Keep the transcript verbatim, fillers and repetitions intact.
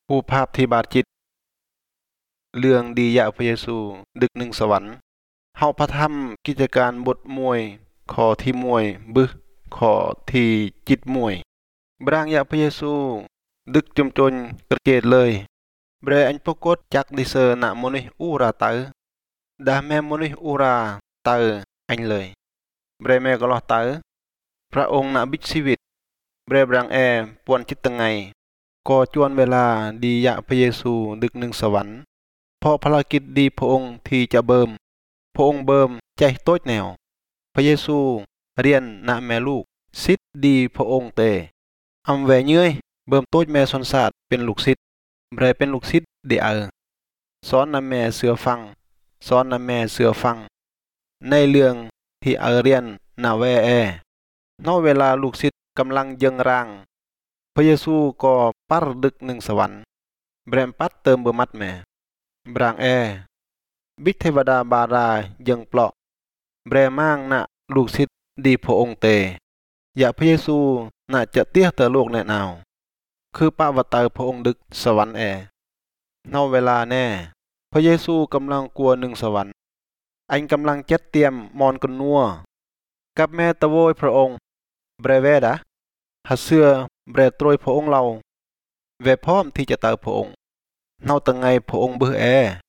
ผู้ภาพที่บาดจิตเรื่องดียะพระเยซูดึกหนึ่งสวรรค์เฮาพระธรรมกิจการบทมวยข้อที่มวยบึข้อที่จิตมวยบรางยะพระเยซูดึกจมจนกระเจดเลยเบรอันปกฏจักดิเซอร์นะมนุษย์อูราเตอดาแม่มนุษย์อูราเตออันเลยเบรแม่ก็ลอเตอพระองค์นะบิดชีวิตเบรบรางแอปวนจิตตังไงก็จวนเวลาดียะพระเยซูดึกหนึ่งสวรรค์เพราะภารกิจดีพระองค์ที่จะเบิมพระองค์เบิมใจโต้แนวพระเยซูเรียนนะแม่ลูกสิทธิ์ดีพระองค์เตอำแวเย้ยเบิมโต้แม่สนศาสตร์เป็นลูกศิษย์เบรเป็นลูกศิษย์เดอสอนนะแม่เสือฟังสอนนะแม่เสือฟังในเรื่องที่เอเรียนนาแวแอนอกเวลาลูกศิษย์กำลังยังร่างพระเยซูก็ปัรดึกหนึ่งสวรรค์แบรมปัดเติมเบมัดแม่บรางแอบิเทวดาบารายังเปลาะแบรมางนะลูกศิษย์ดีพระองค์เตอย่าพระเยซูน่าจะเตี้ยเตอโลกแน่นาวคือปาวตารพระองค์ดึกสวรรค์แอนอกเวลาแน่พระเยซูกำลังกลัวหนึ่งสวรรค์อันกำลังจัดเตรียมมอนกันนัวกับแม่ตะโวยพระองค์เบรเวดาหัดเสือเบรตรอยพระองค์เราเวพร้อมที่จะเตอพระองค์เนาตังไงพระองค์เบื่อแอ